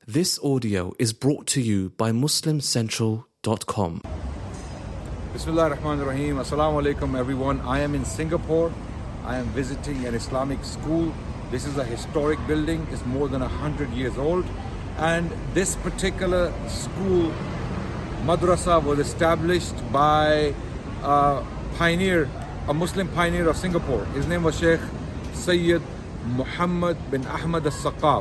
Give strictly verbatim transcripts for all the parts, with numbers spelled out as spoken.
This audio is brought to you by Muslim Central dot com. Bismillah ar-Rahman ar-Rahim. Assalamu alaikum everyone. I am in Singapore. I am visiting an Islamic school. This is a historic building. It's more than one hundred years old. And this particular school, madrasa, was established by a pioneer, a Muslim pioneer of Singapore. His name was Sheikh Sayyid Muhammad bin Ahmad al-Saqaf.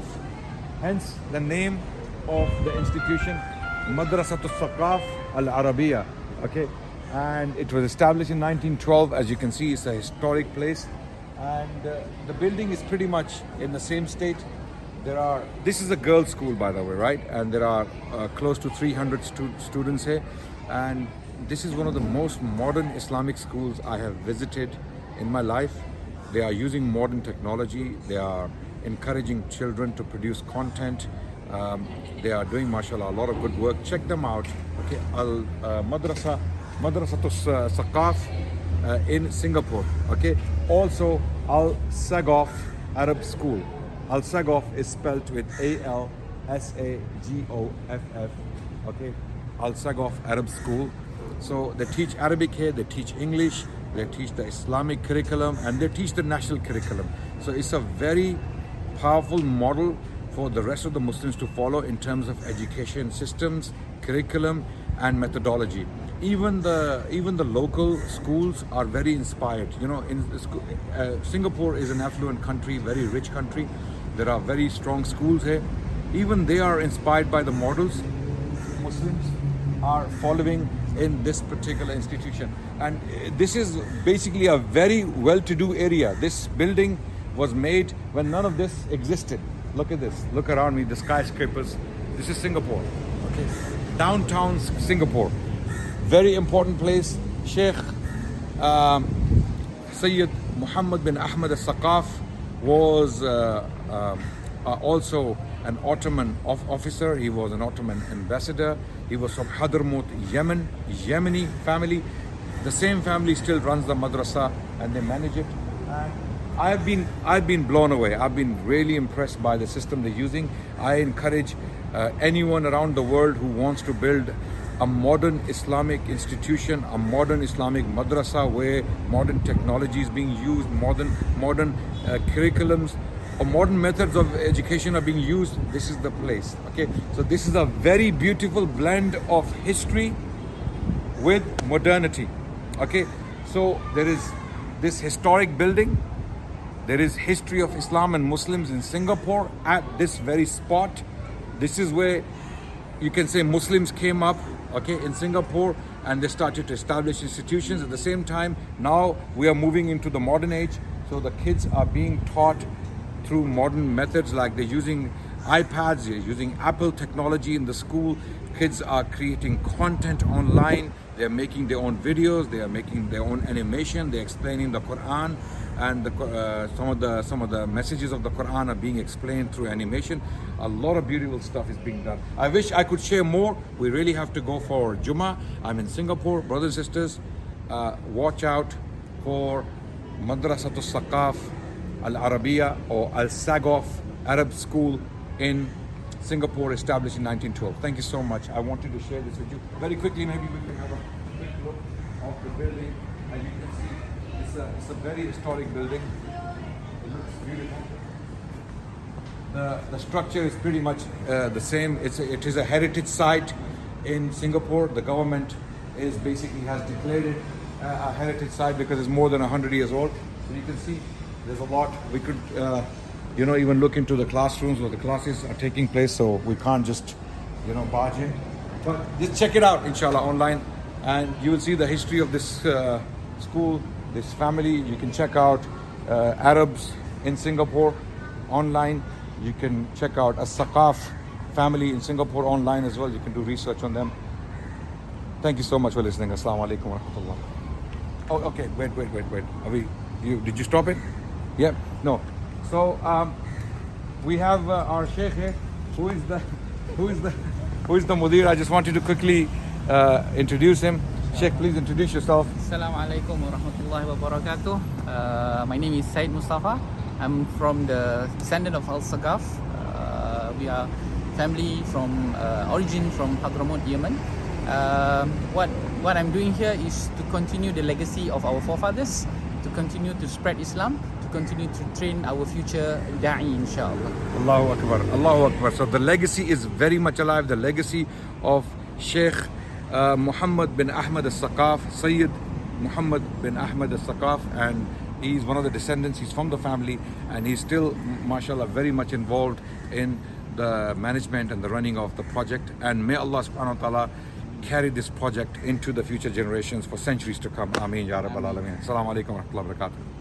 Hence the name of the institution, Madrasatul Saqaf Al-Arabiya. Okay, and it was established in nineteen twelve. As you can see, it's a historic place, and uh, the building is pretty much in the same state. There are, this is a girls' school, by the way, right? And there are uh, close to three hundred stu- students here, and this is one of the most modern Islamic schools I have visited in my life. They are using modern technology. They are encouraging children to produce content. Um, they are doing, mashallah, a lot of good work. Check them out. Okay, Al uh, Madrasa, Madrasatul Saqaf uh, in Singapore. Okay, also Al Sagoff Arab School. Al Sagoff is spelled with A L S A G O F F. Okay, Al Sagoff Arab School. So they teach Arabic here, they teach English, they teach the Islamic curriculum, and they teach the national curriculum. So it's a very powerful model for the rest of the Muslims to follow in terms of education systems, curriculum, and methodology. Even the even the local schools are very inspired. You know, in uh, Singapore is an affluent country, very rich country. There are very strong schools here. Even they are inspired by the models Muslims are following in this particular institution. And this is basically a very well-to-do area. This building was made when none of this existed. Look at this. Look around me, the skyscrapers. This is Singapore. Okay, downtown Singapore. Very important place. Sheikh um, Sayyid Muhammad bin Ahmad al-Saqaf was uh, um, uh, also an Ottoman of officer. He was an Ottoman ambassador. He was from Hadramaut, Yemen, Yemeni family. The same family still runs the madrasa and they manage it. And I've been I've been blown away. I've been really impressed by the system they're using. I encourage uh, anyone around the world who wants to build a modern Islamic institution, a modern Islamic madrasa where modern technology is being used, modern modern uh, curriculums, or modern methods of education are being used. This is the place. Okay, so this is a very beautiful blend of history with modernity. Okay, so there is this historic building. There is history of Islam and Muslims in Singapore at this very spot. This is where you can say Muslims came up, okay, in Singapore, and they started to establish institutions. At the same time, now we are moving into the modern age. So the kids are being taught through modern methods, like they're using iPads, they're using Apple technology in the school. Kids are creating content online. They're making their own videos. They are making their own animation. They're explaining the Quran, and the, uh, some of the some of the messages of the Quran are being explained through animation. A lot of beautiful stuff is being done. I wish I could share more. We really have to go for Jummah. I'm in Singapore, brothers and sisters. Uh, watch out for Madrasatul Saqaf Al-Arabiya or Al-Sagoff Arab School in Singapore, established in nineteen twelve. Thank you so much. I wanted to share this with you. Very quickly, maybe we can have a quick look of the building. As you can see, it's a, it's a very historic building. It looks beautiful. The, the structure is pretty much uh, the same. It's a, it is a heritage site in Singapore. The government is basically has declared it uh, a heritage site because it's more than one hundred years old. So you can see there's a lot. We could uh, you know, even look into the classrooms where the classes are taking place, so we can't just, you know, barge in. But just check it out, inshallah, online, and you will see the history of this uh, school, this family. You can check out uh, Arabs in Singapore online. You can check out a Saqaf family in Singapore online as well. You can do research on them. Thank you so much for listening. Assalamu alaikum wa rahmatullah. Oh, okay, wait, wait, wait, wait. Are we, you, did you stop it? Yeah, no. So um, we have uh, our Sheikh here. Who is the, who is the, who is the Mudir? I just wanted to quickly uh, introduce him. Sheikh, please introduce yourself. Assalamu alaikum wa rahmatullahi wa barakatuh. Uh, my name is Said Mustafa. I'm from the descendant of Al Saqaf. Uh, we are family from uh, origin from Hadramaut, Yemen. Um, what what I'm doing here is to continue the legacy of our forefathers, to continue to spread Islam, to continue to train our future da'i, inshallah. Allahu Akbar, Allahu Akbar. So the legacy is very much alive, the legacy of Sheikh uh, Muhammad bin Ahmad al-Saqaf, Sayyid Muhammad bin Ahmad al-Saqaf, and he's one of the descendants, he's from the family, and he's still, mashallah, very much involved in the management and the running of the project. And may Allah subhanahu wa ta'ala carry this project into the future generations for centuries to come. Ameen Ya Rabbal Alameen. Assalamu alaikum wa rahmatullahi wa barakatuh.